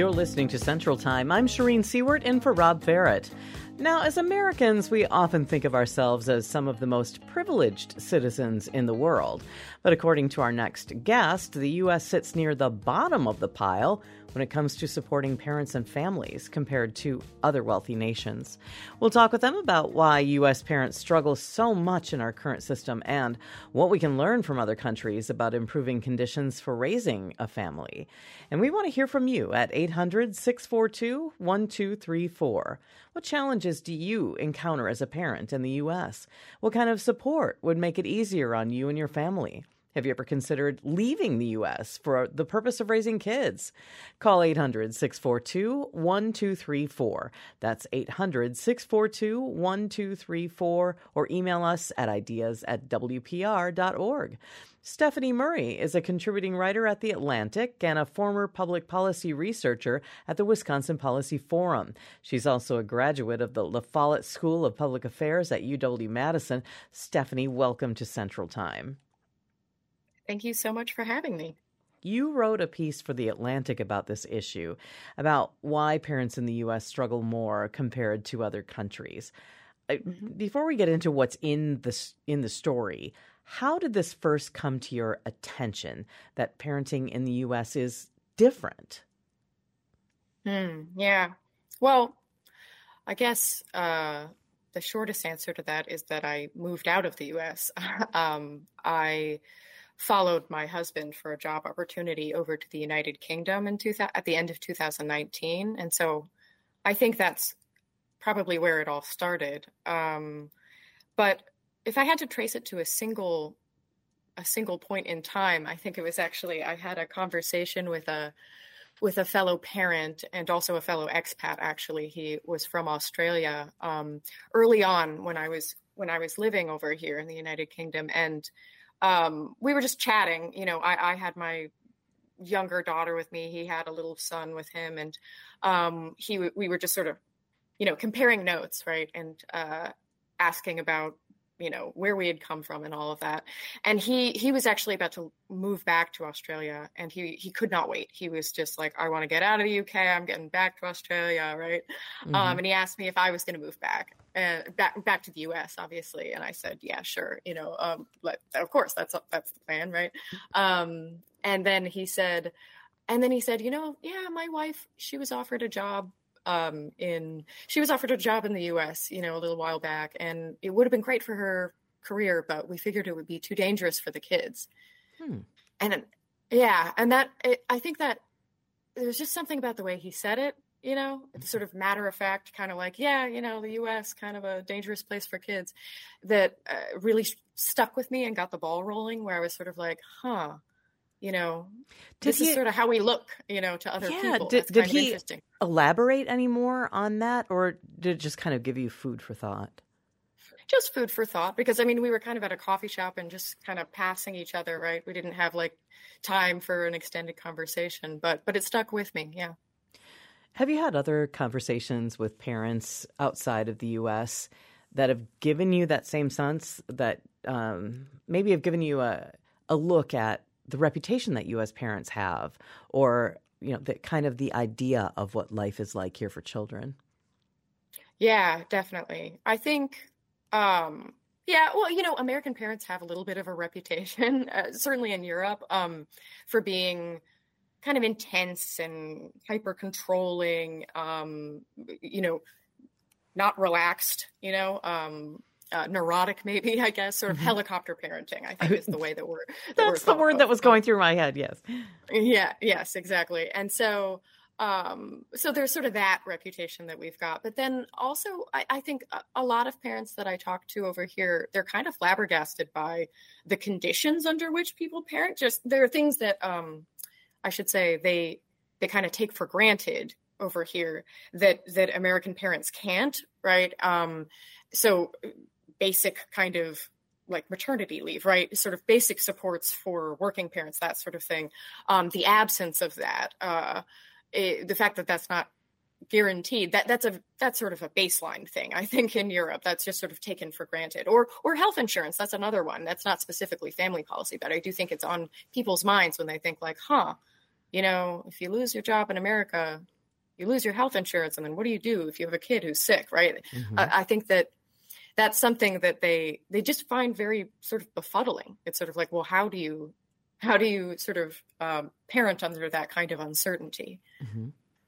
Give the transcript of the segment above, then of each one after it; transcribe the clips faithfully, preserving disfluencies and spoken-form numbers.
You're listening to Central Time. I'm Shireen Seward in for Rob Farrett. Now, as Americans, we often think of ourselves as some of the most privileged citizens in the world. But according to our next guest, the U S sits near the bottom of the pile when it comes to supporting parents and families compared to other wealthy nations. We'll talk with them about why U S parents struggle so much in our current system and what we can learn from other countries about improving conditions for raising a family. And we want to hear from you at eight hundred, six four two, one two three four. What challenges do you encounter as a parent in the U S? What kind of support would make it easier on you and your family? Have you ever considered leaving the U S for the purpose of raising kids? Call eight hundred, six four two, one two three four. That's eight hundred, six four two, one two three four, or email us at ideas at w p r dot org. Stephanie Murray is a contributing writer at The Atlantic and a former public policy researcher at the Wisconsin Policy Forum. She's also a graduate of the La Follette School of Public Affairs at U W-Madison. Stephanie, welcome to Central Time. Thank you so much for having me. You wrote a piece for The Atlantic about this issue, about why parents in the U S struggle more compared to other countries. Mm-hmm. Before we get into what's in the, in the story, how did this first come to your attention, that parenting in the U S is different? Hmm, yeah. Well, I guess uh, the shortest answer to that is that I moved out of the U S. um, I... followed my husband for a job opportunity over to the United Kingdom in two thousand, at the end of two thousand nineteen. And so I think that's probably where it all started. Um, but if I had to trace it to a single, a single point in time, I think it was actually, I had a conversation with a, with a fellow parent and also a fellow expat. Actually, he was from Australia, um, early on when I was, when I was living over here in the United Kingdom. And Um, we were just chatting. You know, I, I had my younger daughter with me. He had a little son with him, and um, he we were just sort of, you know, comparing notes, right, and uh, asking about, you know, where we had come from and all of that. And he he was actually about to move back to Australia, and he he could not wait. He was just like, I want to get out of the U K. I'm getting back to Australia, right? Mm-hmm. Um, and he asked me if I was going to move back. Uh, back back to the U S, obviously, and I said, yeah, sure, you know, um, let, of course, that's that's the plan, right? Um, and then he said, and then he said, you know, yeah, my wife, she was offered a job um, in, she was offered a job in the U S, you know, a little while back, and it would have been great for her career, but we figured it would be too dangerous for the kids. Hmm. And yeah, and that it, I think that there's just something about the way he said it. You know, it's sort of matter of fact, kind of like, yeah, you know, the U S kind of a dangerous place for kids, that uh, really stuck with me and got the ball rolling, where I was sort of like, huh, you know, did this he, is sort of how we look, you know, to other yeah, people. Did, That's did kind of he interesting. Elaborate any more on that, or did it just kind of give you food for thought? Just food for thought, because I mean, we were kind of at a coffee shop and just kind of passing each other, right? We didn't have like time for an extended conversation, but but it stuck with me. Yeah. Have you had other conversations with parents outside of the U S that have given you that same sense, that um, maybe have given you a, a look at the reputation that U S parents have, or, you know, the kind of the idea of what life is like here for children? Yeah, definitely. I think, um, yeah, well, you know, American parents have a little bit of a reputation, uh, certainly in Europe, um, for being kind of intense and hyper controlling, um, you know, not relaxed, you know, um, uh, neurotic, maybe, I guess, sort of mm-hmm. helicopter parenting, I think is the way that we're. That That's we're the word of. that was going through my head. Yes. Yeah. Yes, exactly. And so, um, so there's sort of that reputation that we've got, but then also I, I think a, a lot of parents that I talk to over here, they're kind of flabbergasted by the conditions under which people parent. Just there are things that, um, I should say they they kind of take for granted over here that that American parents can't, right? Um, so basic kind of like maternity leave, right? Sort of basic supports for working parents, that sort of thing. Um, the absence of that, uh, it, the fact that that's not guaranteed, that that's a that's sort of a baseline thing. I think in Europe, that's just sort of taken for granted. Or or health insurance, that's another one. That's not specifically family policy, but I do think it's on people's minds when they think like, huh, you know, if you lose your job in America, you lose your health insurance, and then what do you do if you have a kid who's sick, right? Mm-hmm. Uh, I think that that's something that they they just find very sort of befuddling. It's sort of like, well, how do you how do you sort of um, parent under that kind of uncertainty? Mm-hmm.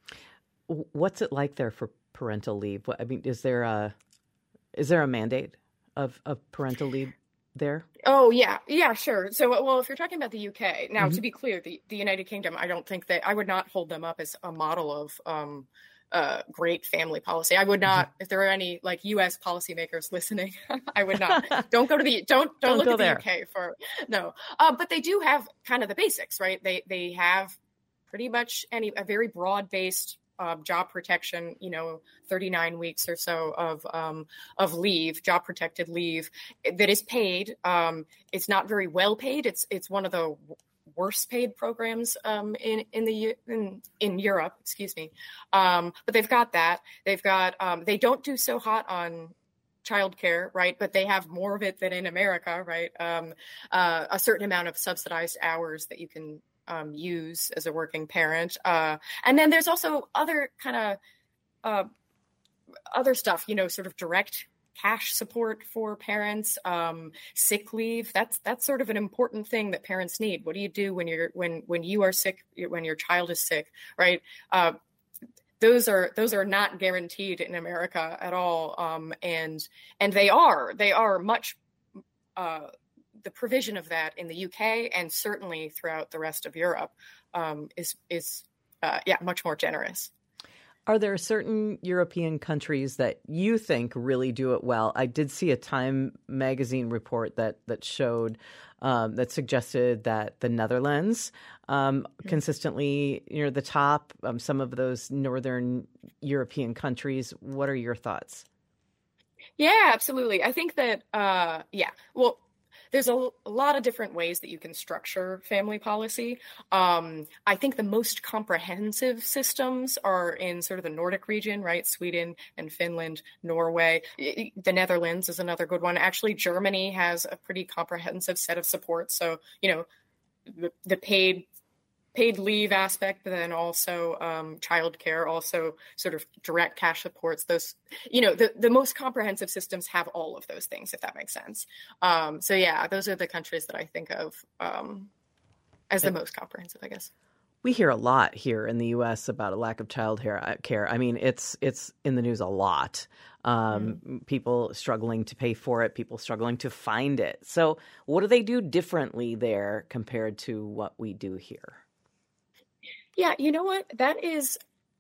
What's it like there for parental leave? I mean, is there a is there a mandate of, of parental leave there? Oh, yeah. Yeah, sure. So, well, if you're talking about the U K, now, Mm-hmm. to be clear, the, the United Kingdom, I don't think that I would not hold them up as a model of um, uh, great family policy. I would not, mm-hmm. if there are any like U S policymakers listening, I would not, don't go to the, don't, don't, don't look at the there. U K for, no. Uh, but they do have kind of the basics, right? They, they have pretty much any, a very broad-based Uh, job protection, you know, thirty-nine weeks or so of um, of leave, job protected leave that is paid. Um, it's not very well paid. It's it's one of the worst paid programs um, in in the in, in Europe. Excuse me. Um, but they've got that. They've got. Um, they don't do so hot on childcare, right? But they have more of it than in America, right? Um, uh, a certain amount of subsidized hours that you can Um, use as a working parent. Uh, and then there's also other kind of uh, other stuff, you know, sort of direct cash support for parents, um, sick leave. That's that's sort of an important thing that parents need. What do you do when you're when when you are sick, when your child is sick, right? Uh, those are those are not guaranteed in America at all, um, and and they are they are much. Uh, The provision of that in the U K and certainly throughout the rest of Europe um, is is uh, yeah much more generous. Are there certain European countries that you think really do it well? I did see a Time magazine report that that showed um, that suggested that the Netherlands um, mm-hmm. consistently near the top. Um, some of those northern European countries. What are your thoughts? Yeah, absolutely. I think that uh, yeah. Well. There's a, a lot of different ways that you can structure family policy. Um, I think the most comprehensive systems are in sort of the Nordic region, right? Sweden and Finland, Norway. The Netherlands is another good one. Actually, Germany has a pretty comprehensive set of support. So, you know, the, the paid paid leave aspect, but then also um, childcare, also sort of direct cash supports. Those, you know, the, the most comprehensive systems have all of those things, if that makes sense. Um, so yeah, those are the countries that I think of um, as the most comprehensive, I guess. We hear a lot here in the U S about a lack of child care. I mean, it's it's in the news a lot. Um, mm. People struggling to pay for it, people struggling to find it. So what do they do differently there compared to what we do here? Yeah, you know what? That is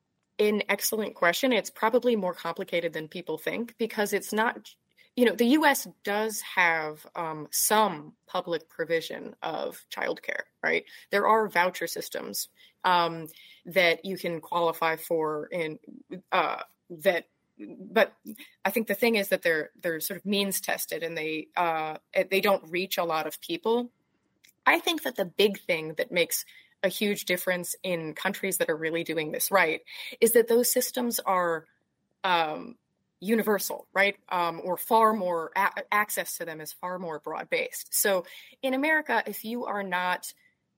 an excellent question. It's probably more complicated than people think because it's not, you know, the U S does have um, some public provision of childcare, right? There are voucher systems um, that you can qualify for in uh, that. But I think the thing is that they're they're sort of means tested and they uh, they don't reach a lot of people. I think that the big thing that makes a huge difference in countries that are really doing this right is that those systems are um, universal, right? Um, or far more a- access to them is far more broad based. So in America, if you are not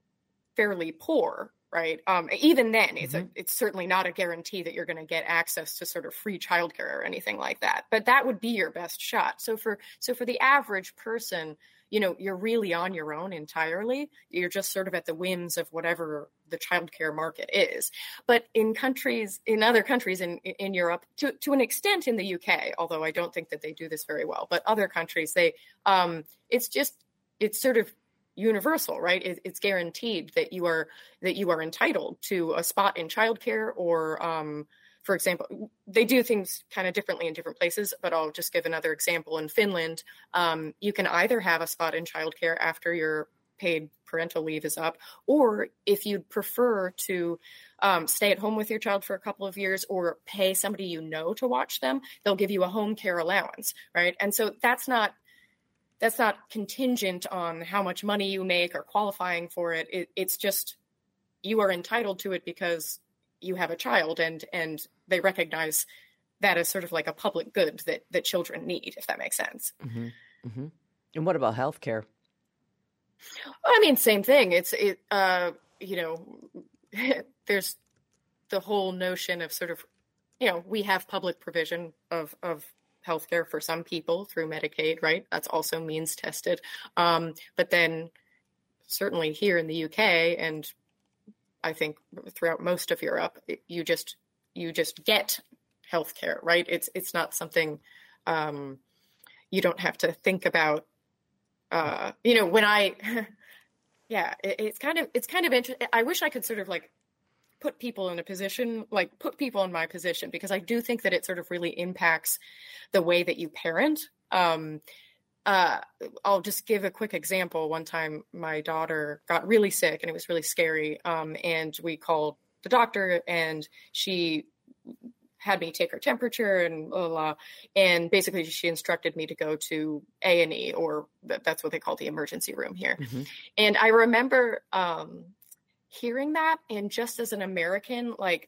fairly poor, right? Um, even then, mm-hmm. it's a, it's certainly not a guarantee that you're going to get access to sort of free childcare or anything like that. But that would be your best shot. So for so for the average person, you know, you're really on your own entirely. You're just sort of at the whims of whatever the childcare market is. But in countries, in other countries in, in Europe, to, to an extent in the U K, although I don't think that they do this very well, but other countries, they, um, it's just, it's sort of universal, right? It, it's guaranteed that you are, that you are entitled to a spot in childcare or, um, for example, they do things kind of differently in different places, but I'll just give another example. In Finland, um, you can either have a spot in childcare after your paid parental leave is up, or if you'd prefer to um, stay at home with your child for a couple of years or pay somebody you know to watch them, they'll give you a home care allowance, right? And so that's not that's not contingent on how much money you make or qualifying for it. it it's just you are entitled to it because you have a child and and they recognize that as sort of like a public good that that children need, if that makes sense. Mm-hmm. Mm-hmm. And what about healthcare? I mean, same thing. It's it uh you know there's the whole notion of sort of, you know, we have public provision of, of healthcare for some people through Medicaid, right? That's also means tested. Um, but then certainly here in the U K, and I think throughout most of Europe, you just, you just get healthcare, right? It's, it's not something, um, you don't have to think about, uh, you know, when I, yeah, it, it's kind of, it's kind of interesting. I wish I could sort of like put people in a position, like put people in my position, because I do think that it sort of really impacts the way that you parent. Um, uh, I'll just give a quick example. One time my daughter got really sick and it was really scary. Um, and we called the doctor and she had me take her temperature and blah, blah, blah. And basically she instructed me to go to A and E, or that's what they call the emergency room here. Mm-hmm. And I remember um, hearing that, and just as an American, like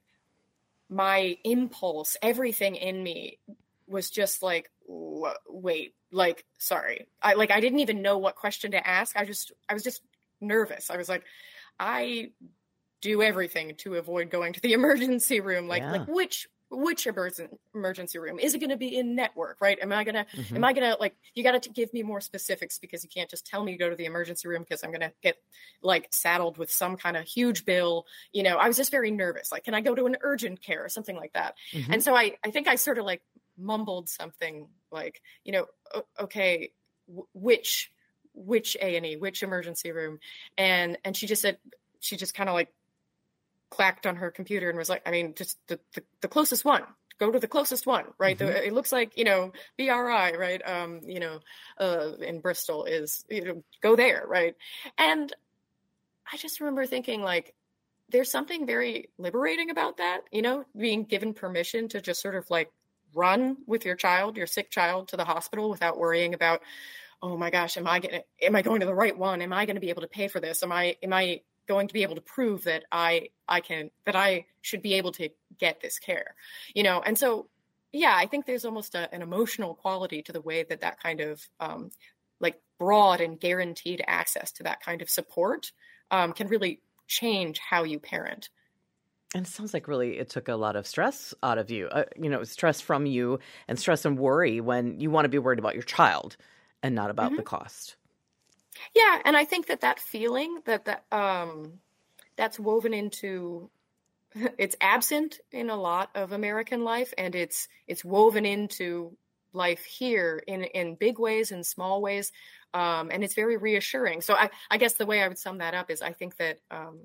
my impulse, everything in me was just like, wait, like, sorry. I like, I didn't even know what question to ask. I just, I was just nervous. I was like, I do everything to avoid going to the emergency room. Like, yeah. like which, which emergency room? Is it going to be in network, right? Am I going to, mm-hmm. am I going to like, you got to give me more specifics, because you can't just tell me to go to the emergency room because I'm going to get like saddled with some kind of huge bill. You know, I was just very nervous. Like, can I go to an urgent care or something like that? Mm-hmm. And so I, I think I sort of like mumbled something like, you know, okay, which, which A and E, which emergency room? And, and she just said, she just kind of like clacked on her computer and was like, I mean, just the, the, the closest one, go to the closest one, right? Mm-hmm. The, it looks like, you know, B R I, right? Um, you know, uh, in Bristol is, you know, go there, right? And I just remember thinking like, there's something very liberating about that, you know, being given permission to just sort of like run with your child, your sick child, to the hospital without worrying about, oh my gosh, am I going to, am I going to the right one? Am I going to be able to pay for this? Am I, am I going to be able to prove that I, I can, that I should be able to get this care, you know? And so, yeah, I think there's almost a, an emotional quality to the way that that kind of um, like broad and guaranteed access to that kind of support um, can really change how you parent. And it sounds like really it took a lot of stress out of you, uh, you know, stress from you and stress and worry when you want to be worried about your child and not about mm-hmm. the cost. Yeah. And I think that that feeling that, that um, that's woven into, it's absent in a lot of American life, and it's, it's woven into life here in, in big ways and small ways. Um, and it's very reassuring. So I, I guess the way I would sum that up is I think that, um,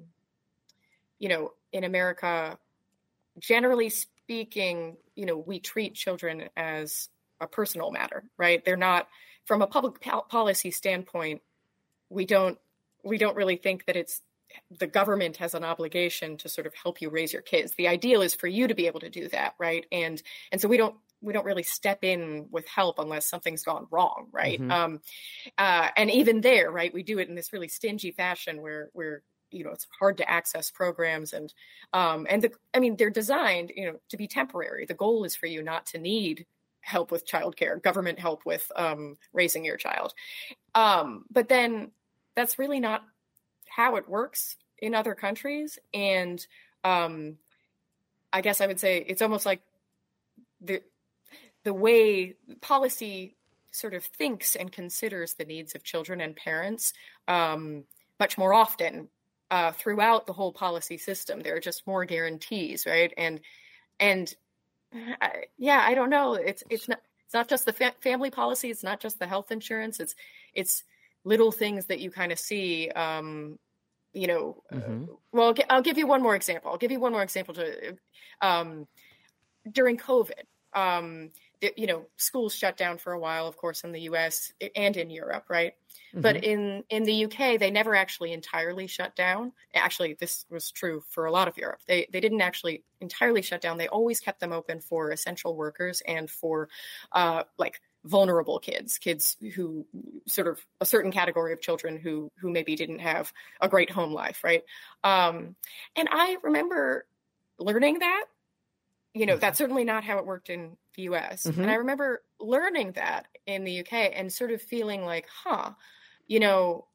you know, in America, generally speaking, you know, we treat children as a personal matter, right? They're not, from a public po- policy standpoint, we don't, we don't really think that it's, the government has an obligation to sort of help you raise your kids. The ideal is for you to be able to do that, right? And, and so we don't, we don't really step in with help unless something's gone wrong, right? Mm-hmm. Um, uh, and even there, right, we do it in this really stingy fashion where, where, you know, it's hard to access programs, and, um, and the, I mean, they're designed, you know, to be temporary. The goal is for you not to need help with childcare, government help with, um, raising your child. Um, but then that's really not how it works in other countries. And, um, I guess I would say it's almost like the, the way policy sort of thinks and considers the needs of children and parents, um, much more often. Uh, throughout the whole policy system, there are just more guarantees, right? And and uh, yeah, I don't know. It's it's not it's not just the fa- family policy. It's not just the health insurance. It's it's little things that you kind of see. Um, you know, mm-hmm. uh, well, I'll, g- I'll give you one more example. I'll give you one more example to um, during COVID. Um, the, you know, schools shut down for a while, of course, in the U S and in Europe, right? Mm-hmm. But in, in the U K, they never actually entirely shut down. Actually, this was true for a lot of Europe. They they didn't actually entirely shut down. They always kept them open for essential workers and for uh, like vulnerable kids, kids who sort of a certain category of children who who maybe didn't have a great home life, right? Um, and I remember learning that. You know, that's certainly not how it worked in the U S. Mm-hmm. And I remember learning that in the U K and sort of feeling like, huh, you know,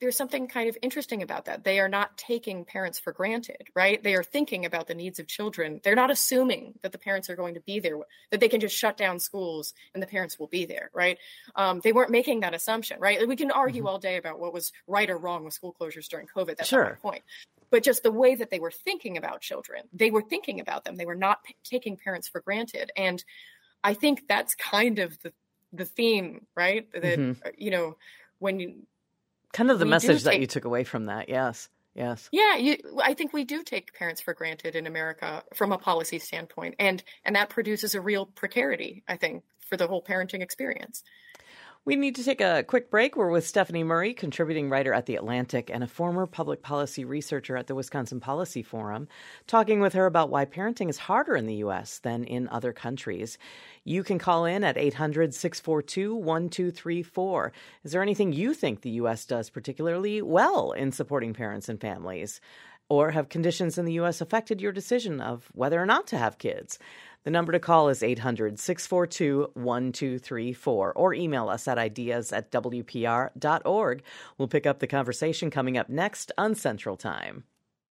there's something kind of interesting about that. They are not taking parents for granted, right? They are thinking about the needs of children. They're not assuming that the parents are going to be there, that they can just shut down schools and the parents will be there, right? Um, they weren't making that assumption, right? We can argue mm-hmm. all day about what was right or wrong with school closures during COVID. That's sure. not my point. But just the way that they were thinking about children, they were thinking about them. They were not p- taking parents for granted. And I think that's kind of the, the theme, right? That, mm-hmm. you know, when you, kind of the message take, that you took away from that. Yes. Yes. Yeah. You, I think we do take parents for granted in America from a policy standpoint. And, and that produces a real precarity, I think, for the whole parenting experience. We need to take a quick break. We're with Stephanie Murray, contributing writer at The Atlantic and a former public policy researcher at the Wisconsin Policy Forum, talking with her about why parenting is harder in the U S than in other countries. You can call in at eight hundred, six four two, one two three four. Is there anything you think the U S does particularly well in supporting parents and families? Or have conditions in the U S affected your decision of whether or not to have kids? The number to call is eight hundred, six four two, one two three four or email us at ideas at w p r dot org. We'll pick up the conversation coming up next on Central Time.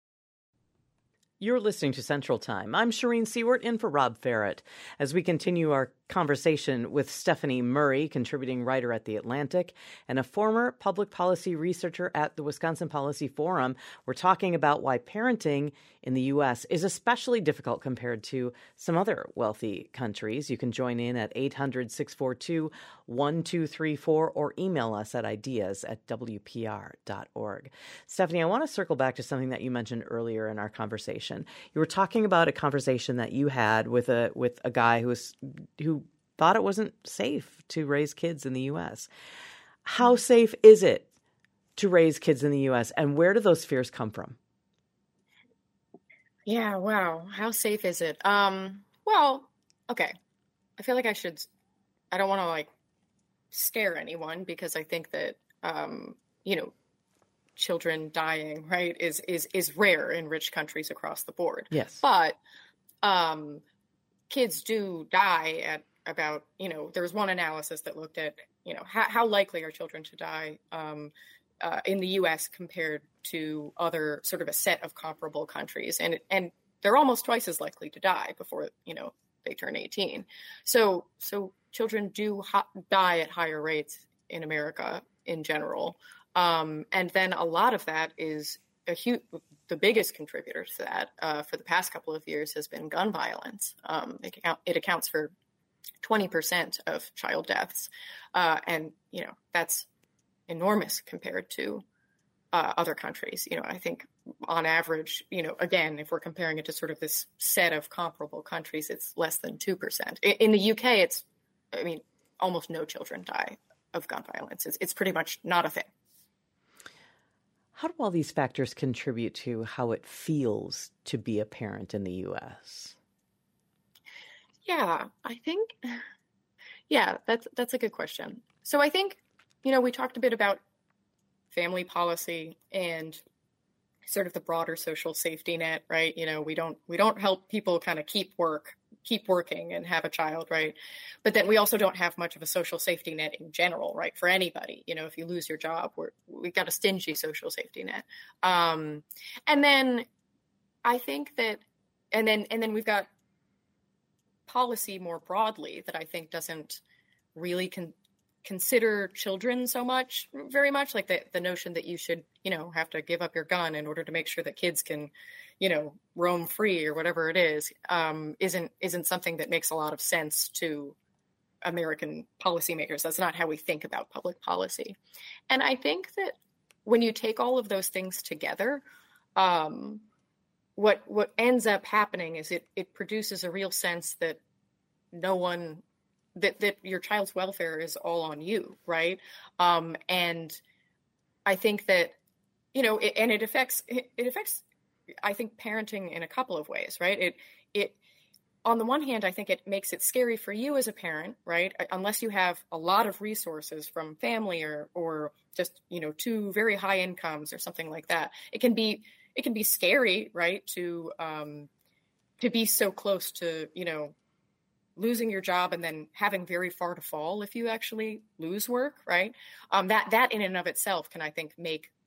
You're listening to Central Time. I'm Shireen Seward in for Rob Ferret. As we continue our conversation with Stephanie Murray, contributing writer at The Atlantic and a former public policy researcher at the Wisconsin Policy Forum, we're talking about why parenting in the U S is especially difficult compared to some other wealthy countries. You can join in at eight hundred, six four two, one two three four or email us at ideas at w p r dot org. Stephanie, I want to circle back to something that you mentioned earlier in our conversation. You were talking about a conversation that you had with a with a guy who was who thought it wasn't safe to raise kids in the U S. How safe is it to raise kids in the U S, and where do those fears come from? Yeah, wow. How safe is it? Um, well, okay. I feel like I should, I don't want to like scare anyone because I think that, um, you know, children dying, right, is, is, is rare in rich countries across the board. Yes. But, um, kids do die at about, you know, there was one analysis that looked at, you know, how, how likely are children to die, um, Uh, in the U S compared to other sort of a set of comparable countries. And and they're almost twice as likely to die before, you know, they turn eighteen. So so children do ha- die at higher rates in America in general. Um, and then a lot of that is a huge, the biggest contributor to that uh, for the past couple of years has been gun violence. Um, it, account, it accounts for twenty percent of child deaths. Uh, and, you know, that's enormous compared to uh, other countries. You know, I think on average, you know, again, if we're comparing it to sort of this set of comparable countries, it's less than two percent. In, in the U K, it's, I mean, almost no children die of gun violence. It's, it's pretty much not a thing. How do all these factors contribute to how it feels to be a parent in the U S? Yeah, I think, yeah, that's, that's a good question. So I think, you know, we talked a bit about family policy and sort of the broader social safety net, right? You know, we don't we don't help people kind of keep work, keep working and have a child, right? But then we also don't have much of a social safety net in general, right? For anybody, you know, if you lose your job, we're we've got a stingy social safety net. Um, and then I think that, and then and then we've got policy more broadly that I think doesn't really con- consider children so much, very much like the, the notion that you should, you know, have to give up your gun in order to make sure that kids can, you know, roam free or whatever it is, um, isn't, isn't something that makes a lot of sense to American policymakers. That's not how we think about public policy. And I think that when you take all of those things together, um, what, what ends up happening is it, it produces a real sense that no one, that, that your child's welfare is all on you. Right. Um, and I think that, you know, it, and it affects, it, it affects, I think, parenting in a couple of ways, right? It, it, on the one hand, I think it makes it scary for you as a parent, right? Unless you have a lot of resources from family or, or just, you know, two very high incomes or something like that. It can be, it can be scary, right? To, um, to be so close to, you know, losing your job and then having very far to fall if you actually lose work, right? Um, that, that in and of itself can, I think, make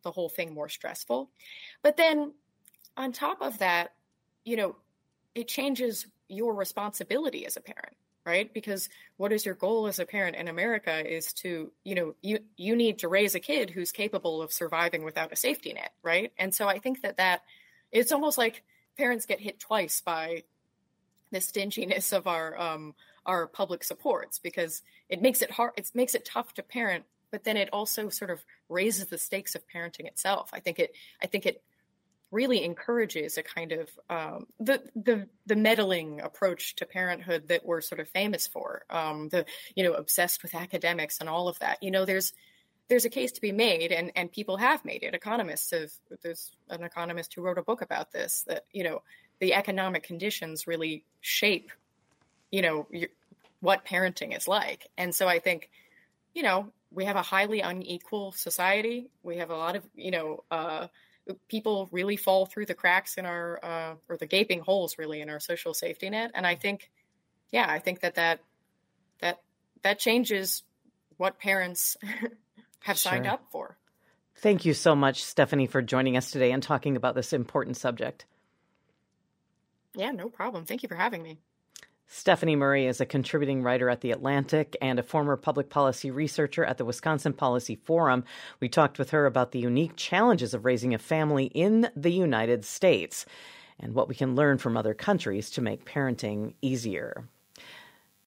the whole thing more stressful. But then on top of that, you know, it changes your responsibility as a parent, right? Because what is your goal as a parent in America is to, you know, you, you need to raise a kid who's capable of surviving without a safety net, right? And so I think that that it's almost like parents get hit twice by the stinginess of our um, our public supports, because it makes it hard, it makes it tough to parent, but then it also sort of raises the stakes of parenting itself. I think it, I think it really encourages a kind of um, the the the meddling approach to parenthood that we're sort of famous for. Um, the you know obsessed with academics and all of that. You know, there's there's a case to be made, and and people have made it. Economists have. There's an economist who wrote a book about this. That you know the economic conditions really shape, you know, your, what parenting is like. And so I think, you know, we have a highly unequal society. We have a lot of, you know, uh, people really fall through the cracks in our, uh, or the gaping holes really in our social safety net. And I think, yeah, I think that that, that, that changes what parents have Sure. signed up for. Thank you so much, Stephanie, for joining us today and talking about this important subject. Yeah, no problem. Thank you for having me. Stephanie Murray is a contributing writer at The Atlantic and a former public policy researcher at the Wisconsin Policy Forum. We talked with her about the unique challenges of raising a family in the United States and what we can learn from other countries to make parenting easier.